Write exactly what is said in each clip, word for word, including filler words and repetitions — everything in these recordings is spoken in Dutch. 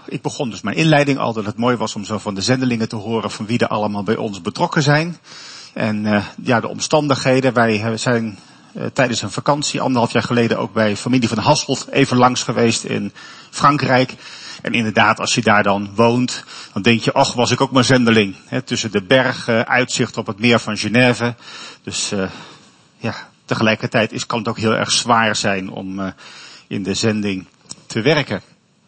ik begon dus mijn inleiding al dat het mooi was om zo van de zendelingen te horen van wie er allemaal bij ons betrokken zijn. En uh, ja, de omstandigheden. Wij zijn uh, tijdens een vakantie anderhalf jaar geleden ook bij familie van Hasselt even langs geweest in Frankrijk. En inderdaad, als je daar dan woont, dan denk je, ach, was ik ook maar zendeling. He, tussen de bergen, uitzicht op het meer van Genève. Dus uh, ja, tegelijkertijd is, kan het ook heel erg zwaar zijn om uh, in de zending te werken.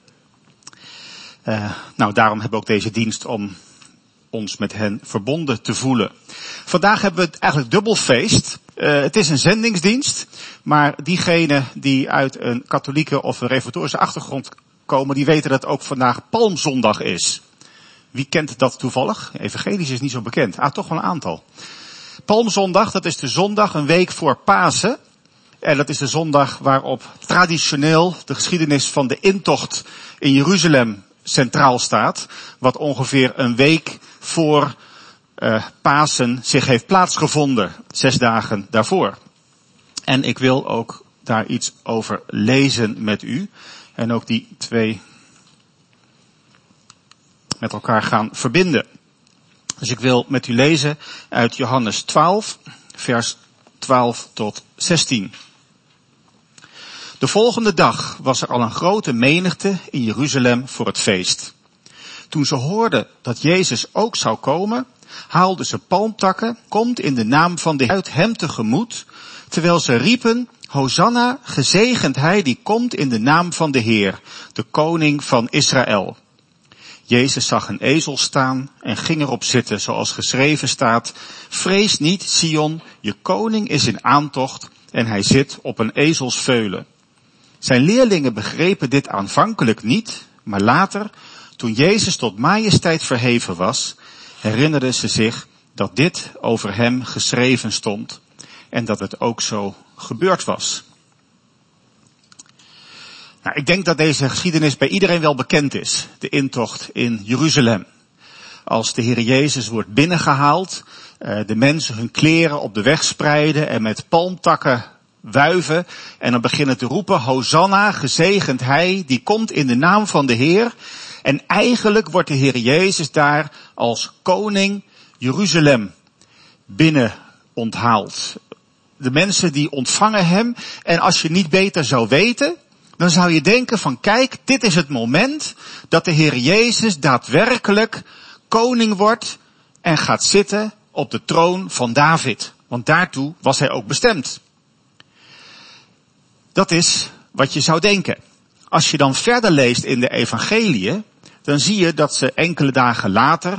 Uh, nou, daarom hebben we ook deze dienst om ons met hen verbonden te voelen. Vandaag hebben we het eigenlijk dubbel feest. Uh, het is een zendingsdienst, maar diegenen die uit een katholieke of een reformatorische achtergrond komen, die weten dat ook vandaag Palmzondag is. Wie kent dat toevallig? Evangelisch is niet zo bekend. Ah, toch wel een aantal. Palmzondag, dat is de zondag een week voor Pasen. En dat is de zondag waarop traditioneel de geschiedenis van de intocht in Jeruzalem centraal staat. Wat ongeveer een week voor uh, Pasen zich heeft plaatsgevonden. Zes dagen daarvoor. En ik wil ook daar iets over lezen met u. En ook die twee met elkaar gaan verbinden. Dus ik wil met u lezen uit Johannes twaalf, vers twaalf tot zestien. De volgende dag was er al een grote menigte in Jeruzalem voor het feest. Toen ze hoorden dat Jezus ook zou komen, haalden ze palmtakken, komt in de naam van de Heer uit hem tegemoet, terwijl ze riepen, Hosanna, gezegend hij die komt in de naam van de Heer, de koning van Israël. Jezus zag een ezel staan en ging erop zitten, zoals geschreven staat, vrees niet, Sion, je koning is in aantocht en hij zit op een ezelsveulen. Zijn leerlingen begrepen dit aanvankelijk niet, maar later, toen Jezus tot majesteit verheven was, herinnerden ze zich dat dit over hem geschreven stond en dat het ook zo gebeurd was. Nou, ik denk dat deze geschiedenis bij iedereen wel bekend is, de intocht in Jeruzalem. Als de Heer Jezus wordt binnengehaald, de mensen hun kleren op de weg spreiden en met palmtakken wuiven en dan beginnen te roepen, Hosanna, gezegend hij, die komt in de naam van de Heer. En eigenlijk wordt de Heer Jezus daar als koning Jeruzalem binnen onthaald. De mensen die ontvangen hem en als je niet beter zou weten, dan zou je denken van kijk, dit is het moment dat de Heer Jezus daadwerkelijk koning wordt en gaat zitten op de troon van David. Want daartoe was hij ook bestemd. Dat is wat je zou denken. Als je dan verder leest in de evangeliën, dan zie je dat ze enkele dagen later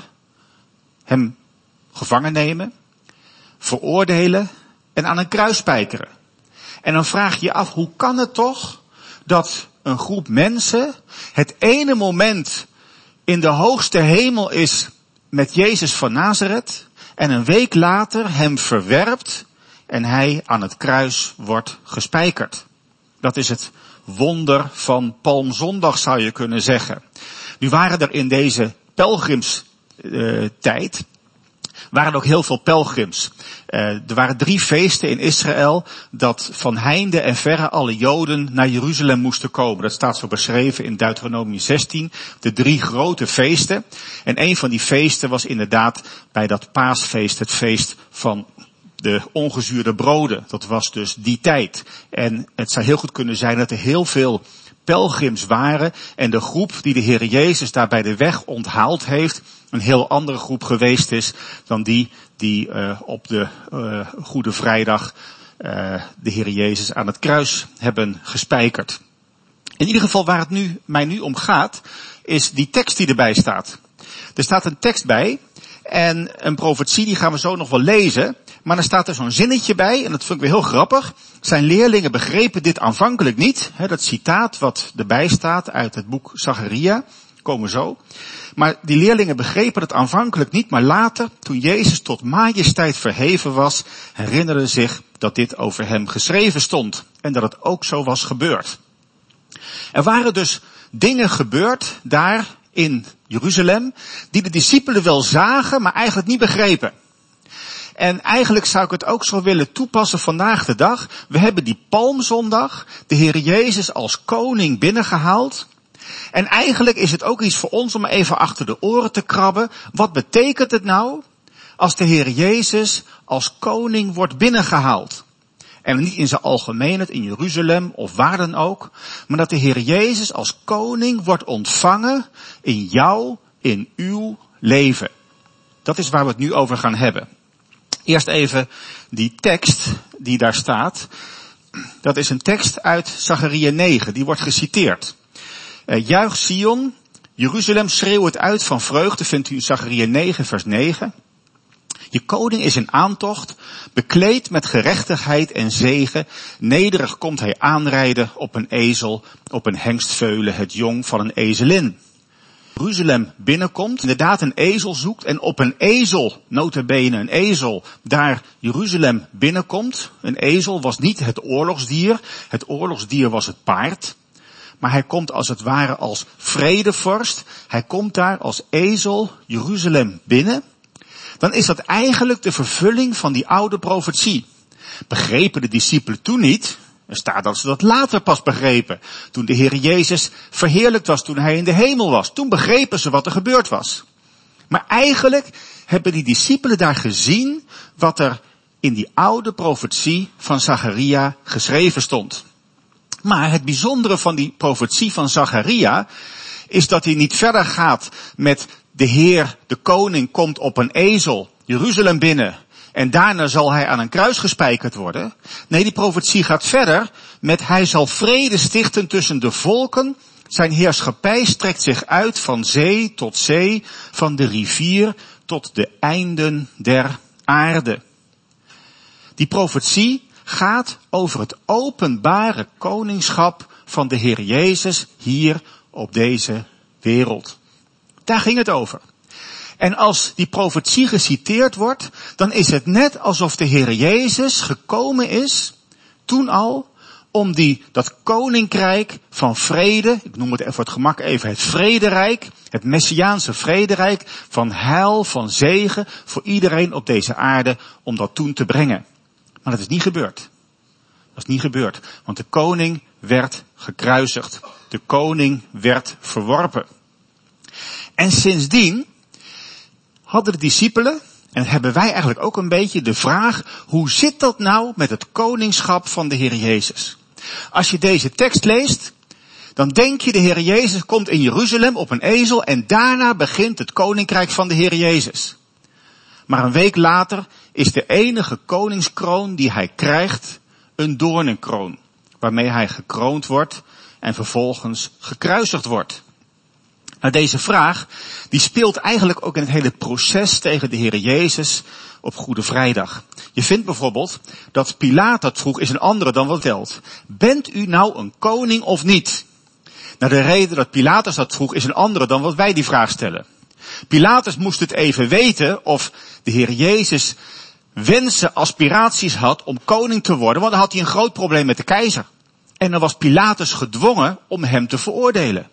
hem gevangen nemen, veroordelen en aan een kruis spijkeren. En dan vraag je je af, hoe kan het toch dat een groep mensen het ene moment in de hoogste hemel is met Jezus van Nazareth en een week later hem verwerpt en hij aan het kruis wordt gespijkerd. Dat is het wonder van Palmzondag, zou je kunnen zeggen. Nu waren er in deze pelgrimstijd, waren ook heel veel pelgrims. Uh, er waren drie feesten in Israël dat van heinde en verre alle Joden naar Jeruzalem moesten komen. Dat staat zo beschreven in Deuteronomie zestien, de drie grote feesten. En een van die feesten was inderdaad bij dat paasfeest, het feest van de ongezuurde broden. Dat was dus die tijd. En het zou heel goed kunnen zijn dat er heel veel pelgrims waren en de groep die de Heer Jezus daar bij de weg onthaald heeft, een heel andere groep geweest is dan die die uh, op de uh, Goede Vrijdag uh, de Heer Jezus aan het kruis hebben gespijkerd. In ieder geval waar het nu, mij nu om gaat, is die tekst die erbij staat. Er staat een tekst bij en een profetie, die gaan we zo nog wel lezen. Maar er staat er zo'n zinnetje bij, en dat vind ik weer heel grappig. Zijn leerlingen begrepen dit aanvankelijk niet. He, dat citaat wat erbij staat uit het boek Zacharia, komen zo. Maar die leerlingen begrepen het aanvankelijk niet, maar later, toen Jezus tot majesteit verheven was, herinnerden zich dat dit over hem geschreven stond. En dat het ook zo was gebeurd. Er waren dus dingen gebeurd daar in Jeruzalem, die de discipelen wel zagen, maar eigenlijk niet begrepen. En eigenlijk zou ik het ook zo willen toepassen vandaag de dag. We hebben die Palmzondag, de Heer Jezus als koning binnengehaald. En eigenlijk is het ook iets voor ons om even achter de oren te krabben. Wat betekent het nou als de Heer Jezus als koning wordt binnengehaald? En niet in zijn algemeenheid in Jeruzalem of waar dan ook. Maar dat de Heer Jezus als koning wordt ontvangen in jou, in uw leven. Dat is waar we het nu over gaan hebben. Eerst even die tekst die daar staat. Dat is een tekst uit Zacharia negen. Die wordt geciteerd. Uh, Juich Sion, Jeruzalem, schreeuw het uit van vreugde. Vindt u in Zacharia negen vers negen. Je koning is in aantocht, bekleed met gerechtigheid en zegen. Nederig komt hij aanrijden op een ezel, op een hengstveulen, het jong van een ezelin. Jeruzalem binnenkomt, inderdaad een ezel zoekt en op een ezel, nota bene een ezel, daar Jeruzalem binnenkomt. Een ezel was niet het oorlogsdier, het oorlogsdier was het paard. Maar hij komt als het ware als vredevorst, hij komt daar als ezel Jeruzalem binnen. Dan is dat eigenlijk de vervulling van die oude profetie. Begrepen de discipelen toen niet? Er staat dat ze dat later pas begrepen. Toen de Heer Jezus verheerlijkt was, toen hij in de hemel was. Toen begrepen ze wat er gebeurd was. Maar eigenlijk hebben die discipelen daar gezien wat er in die oude profetie van Zacharia geschreven stond. Maar het bijzondere van die profetie van Zacharia is dat hij niet verder gaat met de Heer, de koning, komt op een ezel Jeruzalem binnen en daarna zal hij aan een kruis gespijkerd worden. Nee, die profetie gaat verder met hij zal vrede stichten tussen de volken. Zijn heerschappij strekt zich uit van zee tot zee, van de rivier tot de einden der aarde. Die profetie gaat over het openbare koningschap van de Heer Jezus hier op deze wereld. Daar ging het over. En als die profetie geciteerd wordt, dan is het net alsof de Heer Jezus gekomen is, toen al, om die, dat koninkrijk van vrede, ik noem het even voor het gemak even het vrederijk, het messiaanse vrederijk, van heil, van zegen, voor iedereen op deze aarde, om dat toen te brengen. Maar dat is niet gebeurd. Dat is niet gebeurd, want de koning werd gekruisigd. De koning werd verworpen. En sindsdien hadden de discipelen, en hebben wij eigenlijk ook een beetje de vraag, hoe zit dat nou met het koningschap van de Heer Jezus? Als je deze tekst leest, dan denk je de Heer Jezus komt in Jeruzalem op een ezel en daarna begint het koninkrijk van de Heer Jezus. Maar een week later is de enige koningskroon die hij krijgt een doornenkroon, waarmee hij gekroond wordt en vervolgens gekruisigd wordt. Nou, deze vraag, die speelt eigenlijk ook in het hele proces tegen de Heer Jezus op Goede Vrijdag. Je vindt bijvoorbeeld dat Pilatus vroeg, is een andere dan wat telt. Bent u nou een koning of niet? Nou, de reden dat Pilatus dat vroeg is een andere dan wat wij die vraag stellen. Pilatus moest het even weten of de Heer Jezus wensen, aspiraties had om koning te worden, want dan had hij een groot probleem met de keizer. En dan was Pilatus gedwongen om hem te veroordelen.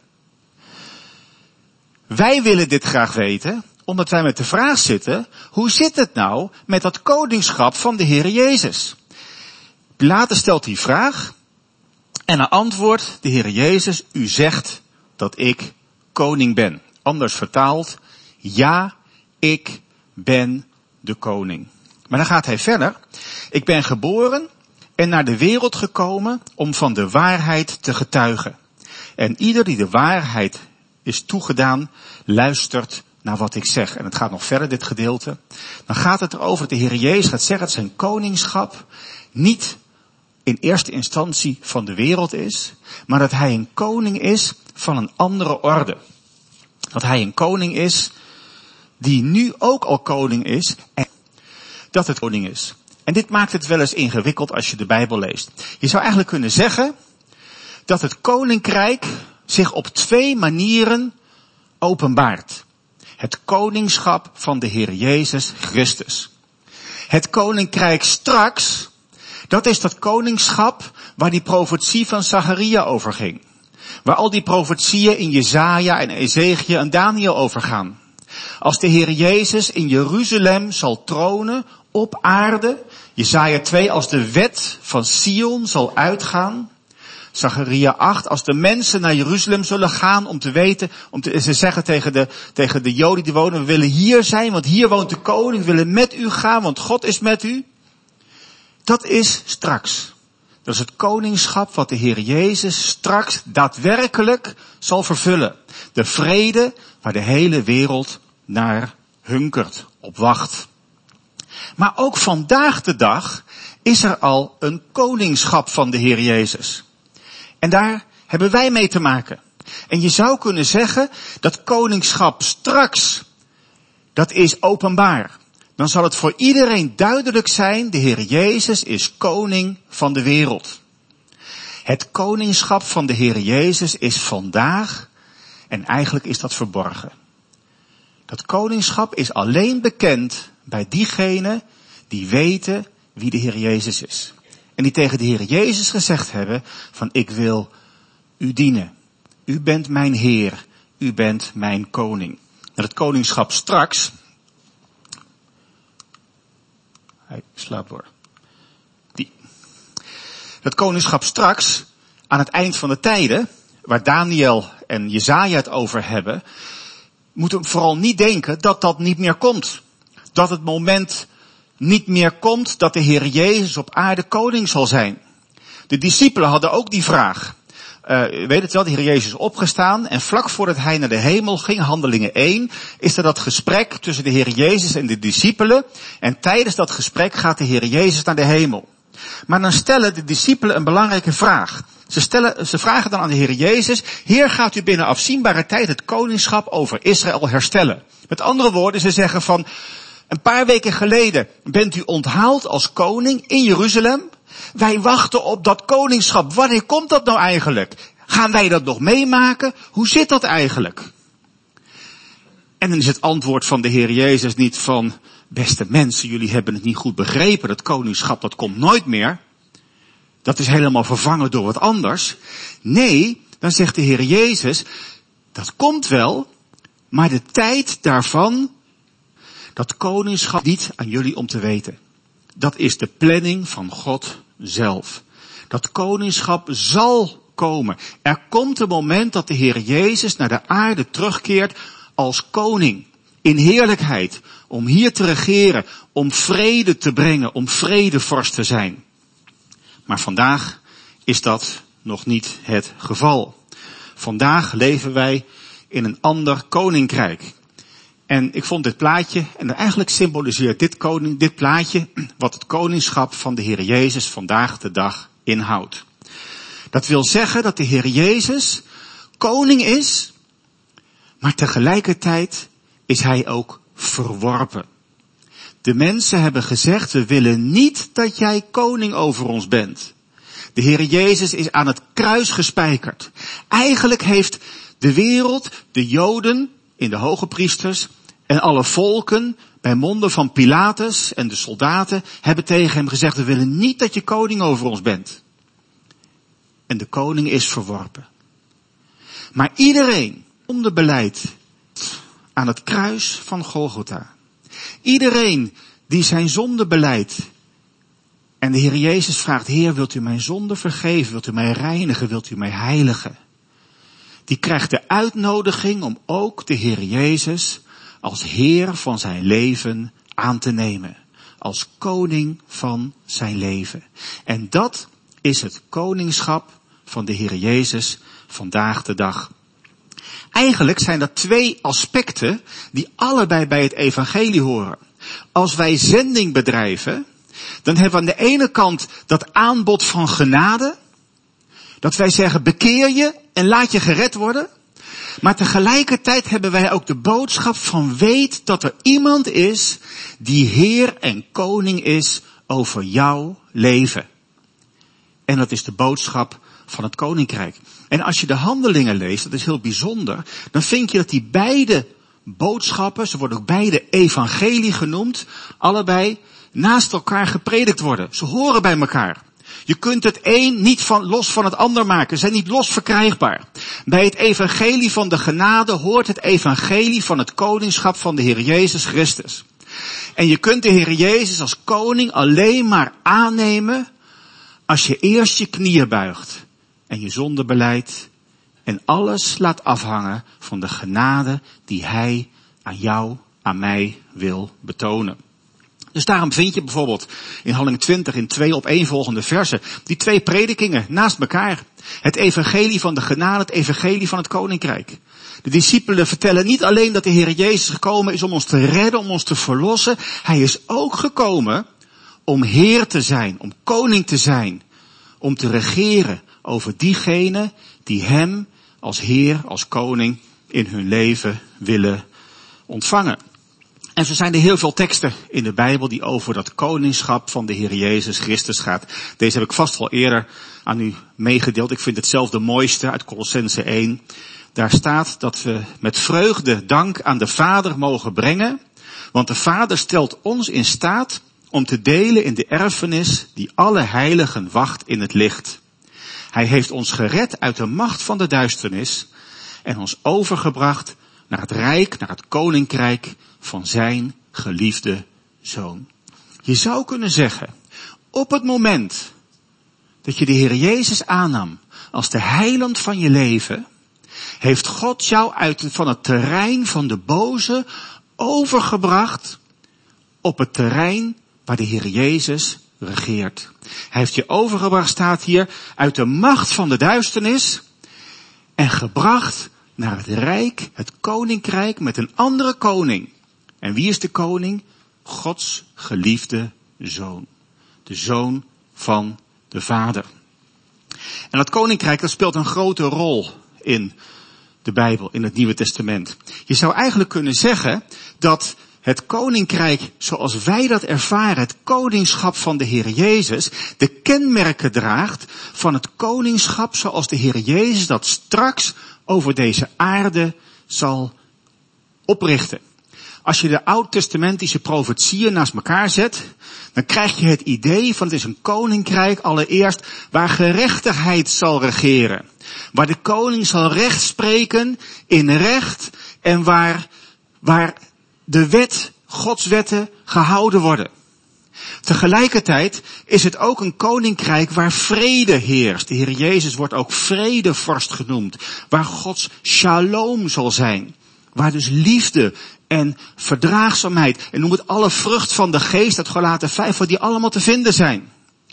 Wij willen dit graag weten, omdat wij met de vraag zitten, hoe zit het nou met dat koningschap van de Heer Jezus? Pilatus stelt die vraag en dan antwoordt de Heer Jezus, u zegt dat ik koning ben. Anders vertaald, ja, ik ben de koning. Maar dan gaat hij verder. Ik ben geboren en naar de wereld gekomen om van de waarheid te getuigen. En ieder die de waarheid is toegedaan, luistert naar wat ik zeg. En het gaat nog verder, dit gedeelte. Dan gaat het erover dat de Heer Jezus gaat zeggen dat zijn koningschap niet in eerste instantie van de wereld is, maar dat hij een koning is van een andere orde. Dat hij een koning is die nu ook al koning is en dat het koning is. En dit maakt het wel eens ingewikkeld als je de Bijbel leest. Je zou eigenlijk kunnen zeggen dat het koninkrijk zich op twee manieren openbaart. Het koningschap van de Heer Jezus Christus. Het koninkrijk straks, dat is dat koningschap waar die profetie van Zacharia over ging. Waar al die profetieën in Jesaja en Ezekiel en Daniel over gaan. Als de Heer Jezus in Jeruzalem zal tronen op aarde, Jesaja twee, als de wet van Sion zal uitgaan, Zacharia acht, als de mensen naar Jeruzalem zullen gaan om te weten, om te, ze zeggen tegen de, tegen de Joden die wonen, we willen hier zijn, want hier woont de koning, we willen met u gaan, want God is met u. Dat is straks. Dat is het koningschap wat de Heer Jezus straks daadwerkelijk zal vervullen. De vrede waar de hele wereld naar hunkert, op wacht. Maar ook vandaag de dag is er al een koningschap van de Heer Jezus. En daar hebben wij mee te maken. En je zou kunnen zeggen, dat koningschap straks, dat is openbaar. Dan zal het voor iedereen duidelijk zijn, de Heer Jezus is koning van de wereld. Het koningschap van de Heer Jezus is vandaag, en eigenlijk is dat verborgen. Dat koningschap is alleen bekend bij diegenen die weten wie de Heer Jezus is. En die tegen de Heer Jezus gezegd hebben van ik wil u dienen. U bent mijn Heer, u bent mijn koning. En het koningschap straks, hij slaapt door. Die. Het koningschap straks, aan het eind van de tijden, waar Daniel en Jesaja het over hebben, moeten we vooral niet denken dat dat niet meer komt. Dat het moment niet meer komt dat de Heer Jezus op aarde koning zal zijn. De discipelen hadden ook die vraag. Uh, u weet het wel, de Heer Jezus is opgestaan en vlak voordat hij naar de hemel ging, Handelingen één, is er dat gesprek tussen de Heer Jezus en de discipelen. En tijdens dat gesprek gaat de Heer Jezus naar de hemel. Maar dan stellen de discipelen een belangrijke vraag. Ze, stellen, ze vragen dan aan de Heer Jezus, Heer, gaat u binnen afzienbare tijd het koningschap over Israël herstellen? Met andere woorden, ze zeggen van, een paar weken geleden bent u onthaald als koning in Jeruzalem. Wij wachten op dat koningschap. Wanneer komt dat nou eigenlijk? Gaan wij dat nog meemaken? Hoe zit dat eigenlijk? En dan is het antwoord van de Heer Jezus niet van, beste mensen, jullie hebben het niet goed begrepen. Dat koningschap, dat komt nooit meer. Dat is helemaal vervangen door wat anders. Nee, dan zegt de Heer Jezus, dat komt wel, maar de tijd daarvan, dat koningschap niet aan jullie om te weten. Dat is de planning van God zelf. Dat koningschap zal komen. Er komt een moment dat de Heer Jezus naar de aarde terugkeert als koning. In heerlijkheid. Om hier te regeren. Om vrede te brengen. Om vredevorst te zijn. Maar vandaag is dat nog niet het geval. Vandaag leven wij in een ander koninkrijk. En ik vond dit plaatje, en eigenlijk symboliseert dit, koning, dit plaatje wat het koningschap van de Heer Jezus vandaag de dag inhoudt. Dat wil zeggen dat de Heer Jezus koning is, maar tegelijkertijd is hij ook verworpen. De mensen hebben gezegd, we willen niet dat jij koning over ons bent. De Heer Jezus is aan het kruis gespijkerd. Eigenlijk heeft de wereld, de Joden in de hoge priesters en alle volken bij monden van Pilatus en de soldaten hebben tegen hem gezegd, we willen niet dat je koning over ons bent. En de koning is verworpen. Maar iedereen onder beleid aan het kruis van Golgotha. Iedereen die zijn zonde beleidt. En de Heer Jezus vraagt, Heer, wilt u mijn zonde vergeven? Wilt u mij reinigen? Wilt u mij heiligen? Die krijgt de uitnodiging om ook de Heer Jezus als Heer van zijn leven aan te nemen. Als koning van zijn leven. En dat is het koningschap van de Heer Jezus vandaag de dag. Eigenlijk zijn er twee aspecten die allebei bij het evangelie horen. Als wij zending bedrijven, dan hebben we aan de ene kant dat aanbod van genade. Dat wij zeggen, bekeer je en laat je gered worden. Maar tegelijkertijd hebben wij ook de boodschap van weet dat er iemand is die Heer en Koning is over jouw leven. En dat is de boodschap van het Koninkrijk. En als je de Handelingen leest, dat is heel bijzonder, dan vind je dat die beide boodschappen, ze worden ook beide evangelie genoemd, allebei naast elkaar gepredikt worden. Ze horen bij elkaar. Je kunt het een niet van, los van het ander maken. Ze zijn niet los verkrijgbaar. Bij het evangelie van de genade hoort het evangelie van het koningschap van de Heer Jezus Christus. En je kunt de Heer Jezus als koning alleen maar aannemen als je eerst je knieën buigt en je zonde beleidt en alles laat afhangen van de genade die hij aan jou, aan mij wil betonen. Dus daarom vind je bijvoorbeeld in Handelingen twintig in twee opeenvolgende versen die twee predikingen naast elkaar. Het evangelie van de genade, het evangelie van het koninkrijk. De discipelen vertellen niet alleen dat de Heer Jezus gekomen is om ons te redden, om ons te verlossen. Hij is ook gekomen om Heer te zijn, om koning te zijn, om te regeren over diegenen die hem als Heer, als koning in hun leven willen ontvangen. En zo zijn er heel veel teksten in de Bijbel die over dat koningschap van de Heer Jezus Christus gaat. Deze heb ik vast wel eerder aan u meegedeeld. Ik vind het zelf de mooiste uit Kolossenzen één. Daar staat dat we met vreugde dank aan de Vader mogen brengen. Want de Vader stelt ons in staat om te delen in de erfenis die alle heiligen wacht in het licht. Hij heeft ons gered uit de macht van de duisternis en ons overgebracht naar het rijk, naar het koninkrijk van zijn geliefde Zoon. Je zou kunnen zeggen, op het moment dat je de Heer Jezus aannam als de heiland van je leven, heeft God jou uit van het terrein van de boze overgebracht op het terrein waar de Heer Jezus regeert. Hij heeft je overgebracht, staat hier, uit de macht van de duisternis en gebracht naar het rijk, het koninkrijk met een andere koning. En wie is de koning? Gods geliefde Zoon. De Zoon van de Vader. En dat koninkrijk, dat speelt een grote rol in de Bijbel, in het Nieuwe Testament. Je zou eigenlijk kunnen zeggen dat het koninkrijk zoals wij dat ervaren, het koningschap van de Heer Jezus, de kenmerken draagt van het koningschap zoals de Heer Jezus dat straks over deze aarde zal oprichten. Als je de oud-testamentische profetieën naast elkaar zet, dan krijg je het idee van het is een koninkrijk allereerst waar gerechtigheid zal regeren. Waar de koning zal recht spreken in recht en waar, waar de wet, Gods wetten gehouden worden. Tegelijkertijd is het ook een koninkrijk waar vrede heerst. De Heer Jezus wordt ook vredevorst genoemd. Waar Gods shalom zal zijn. Waar dus liefde en verdraagzaamheid en noem het alle vrucht van de geest uit Galaten vijf, waar die allemaal te vinden zijn.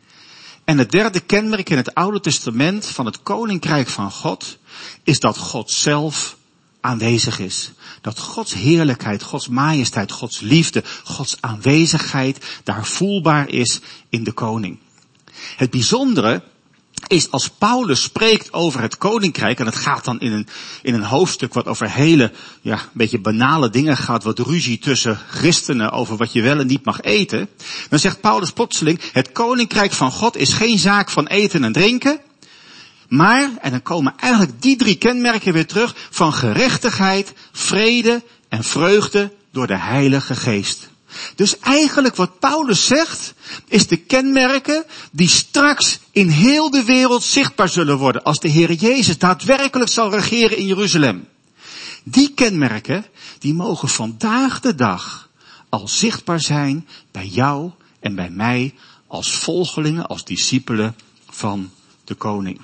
En het derde kenmerk in het Oude Testament van het koninkrijk van God is dat God zelf aanwezig is. Dat Gods heerlijkheid, Gods majesteit, Gods liefde, Gods aanwezigheid daar voelbaar is in de koning. Het bijzondere is als Paulus spreekt over het koninkrijk, en het gaat dan in een, in een hoofdstuk wat over hele, ja, een beetje banale dingen gaat, wat ruzie tussen christenen over wat je wel en niet mag eten, dan zegt Paulus plotseling, het koninkrijk van God is geen zaak van eten en drinken, maar, en dan komen eigenlijk die drie kenmerken weer terug, van gerechtigheid, vrede en vreugde door de Heilige Geest. Dus eigenlijk wat Paulus zegt, is de kenmerken die straks in heel de wereld zichtbaar zullen worden als de Heer Jezus daadwerkelijk zal regeren in Jeruzalem. Die kenmerken, die mogen vandaag de dag al zichtbaar zijn bij jou en bij mij als volgelingen, als discipelen van de koning.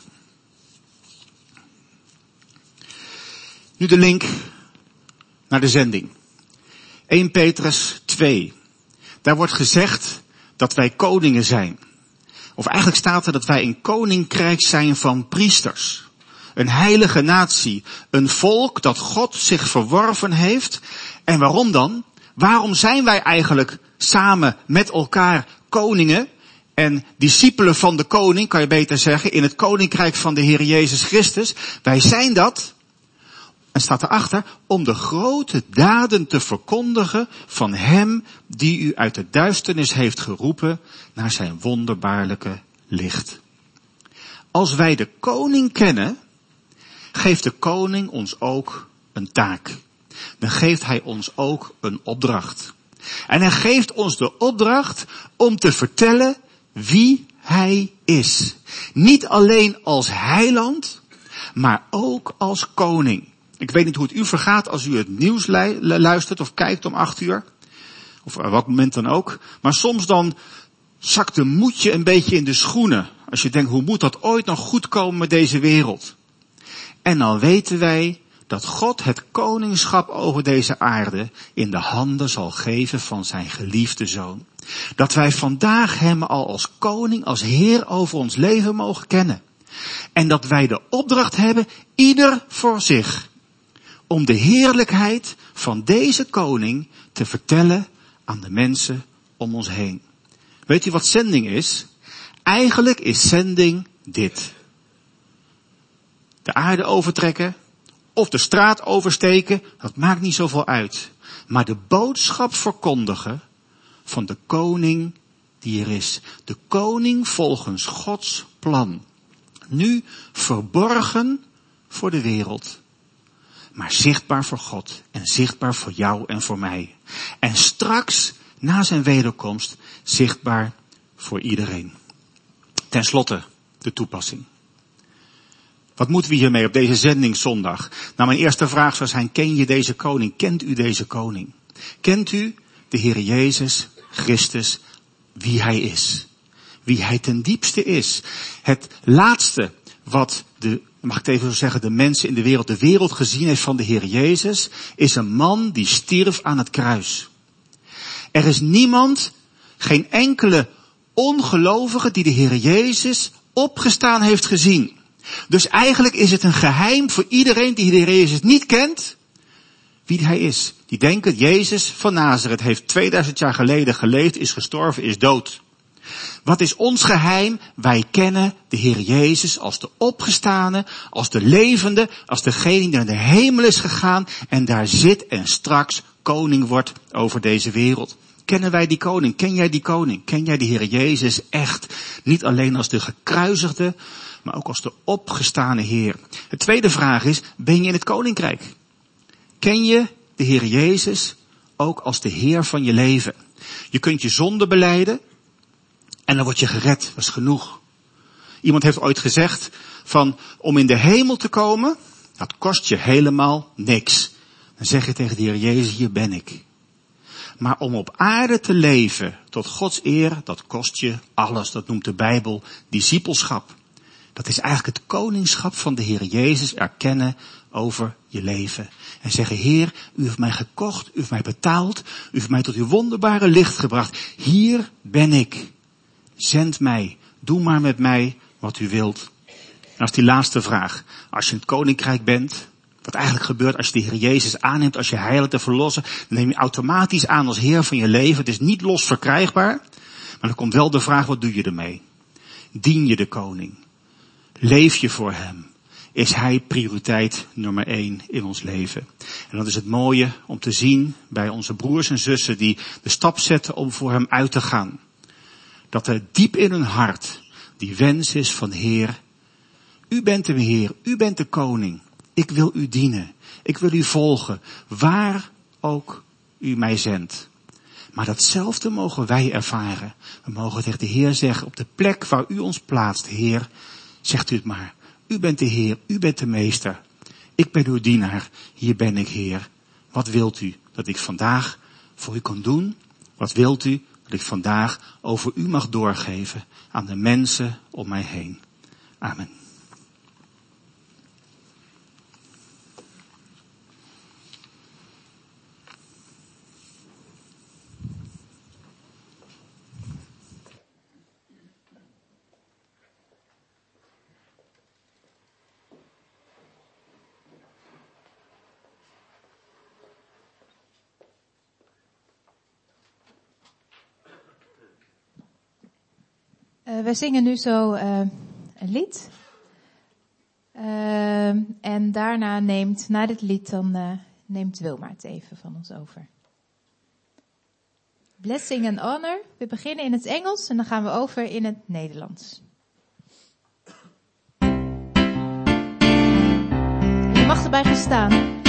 Nu de link naar de zending. Eerste Petrus twee. Daar wordt gezegd dat wij koningen zijn. Of eigenlijk staat er dat wij een koninkrijk zijn van priesters. Een heilige natie. Een volk dat God zich verworven heeft. En waarom dan? Waarom zijn wij eigenlijk samen met elkaar koningen en discipelen van de koning, kan je beter zeggen, in het koninkrijk van de Heer Jezus Christus? Wij zijn dat, en staat erachter, om de grote daden te verkondigen van hem die u uit de duisternis heeft geroepen naar zijn wonderbaarlijke licht. Als wij de koning kennen, geeft de koning ons ook een taak. Dan geeft hij ons ook een opdracht. En hij geeft ons de opdracht om te vertellen wie hij is. Niet alleen als heiland, maar ook als koning. Ik weet niet hoe het u vergaat als u het nieuws luistert of kijkt om acht uur. Of op wat moment dan ook. Maar soms dan zakt de moedje een beetje in de schoenen Als je denkt, hoe moet dat ooit nog goed komen met deze wereld? En dan weten wij dat God het koningschap over deze aarde in de handen zal geven van zijn geliefde Zoon. Dat wij vandaag hem al als koning, als Heer over ons leven mogen kennen. En dat wij de opdracht hebben, ieder voor zich, om de heerlijkheid van deze koning te vertellen aan de mensen om ons heen. Weet u wat zending is? Eigenlijk is zending dit. De aarde overtrekken of de straat oversteken, dat maakt niet zoveel uit. Maar de boodschap verkondigen van de koning die er is. De koning volgens Gods plan. Nu verborgen voor de wereld, maar zichtbaar voor God en zichtbaar voor jou en voor mij. En straks, na zijn wederkomst, zichtbaar voor iedereen. Ten slotte, de toepassing. Wat moeten we hiermee op deze zendingszondag? Nou, mijn eerste vraag zou zijn, ken je deze koning? Kent u deze koning? Kent u de Heer Jezus Christus, wie hij is? Wie hij ten diepste is. Het laatste wat de, mag ik het even zo zeggen, de mensen in de wereld, de wereld gezien heeft van de Heer Jezus, is een man die stierf aan het kruis. Er is niemand, geen enkele ongelovige die de Heer Jezus opgestaan heeft gezien. Dus eigenlijk is het een geheim voor iedereen die de Heer Jezus niet kent, wie hij is. Die denken, Jezus van Nazareth heeft tweeduizend jaar geleden geleefd, is gestorven, is dood. Wat is ons geheim? Wij kennen de Heer Jezus als de opgestane, als de levende, als degene die naar de hemel is gegaan en daar zit en straks koning wordt over deze wereld. Kennen wij die koning? Ken jij die koning? Ken jij de Heer Jezus echt? Niet alleen als de gekruisigde, maar ook als de opgestane Heer. De tweede vraag is, ben je in het koninkrijk? Ken je de Heer Jezus ook als de Heer van je leven? Je kunt je zonde belijden en dan word je gered. Dat is genoeg. Iemand heeft ooit gezegd van, om in de hemel te komen, dat kost je helemaal niks. Dan zeg je tegen de Heer Jezus, hier ben ik. Maar om op aarde te leven tot Gods eer, dat kost je alles. Dat noemt de Bijbel discipelschap. Dat is eigenlijk het koningschap van de Heer Jezus erkennen over je leven. En zeggen, Heer, u heeft mij gekocht, u heeft mij betaald, u heeft mij tot uw wonderbare licht gebracht. Hier ben ik. Zend mij. Doe maar met mij wat u wilt. En als die laatste vraag. Als je in het koninkrijk bent, wat eigenlijk gebeurt als je de Heer Jezus aanneemt, als je heilig te verlossen, dan neem je automatisch aan als Heer van je leven. Het is niet los verkrijgbaar. Maar dan komt wel de vraag, wat doe je ermee? Dien je de koning? Leef je voor hem? Is hij prioriteit nummer één in ons leven? En dat is het mooie om te zien bij onze broers en zussen die de stap zetten om voor hem uit te gaan. Dat er diep in hun hart die wens is van Heer, u bent de Heer, u bent de koning. Ik wil u dienen. Ik wil u volgen, waar ook u mij zendt. Maar datzelfde mogen wij ervaren. We mogen tegen de Heer zeggen, op de plek waar u ons plaatst, Heer, zegt u het maar. U bent de Heer, u bent de meester. Ik ben uw dienaar, hier ben ik, Heer. Wat wilt u dat ik vandaag voor u kan doen? Wat wilt u dat ik vandaag over u mag doorgeven aan de mensen om mij heen? Amen. Uh, wij zingen nu zo uh, een lied. Uh, en daarna neemt, na dit lied, dan uh, neemt Wilma het even van ons over. Blessing and honor. We beginnen in het Engels en dan gaan we over in het Nederlands. Je mag erbij gaan staan.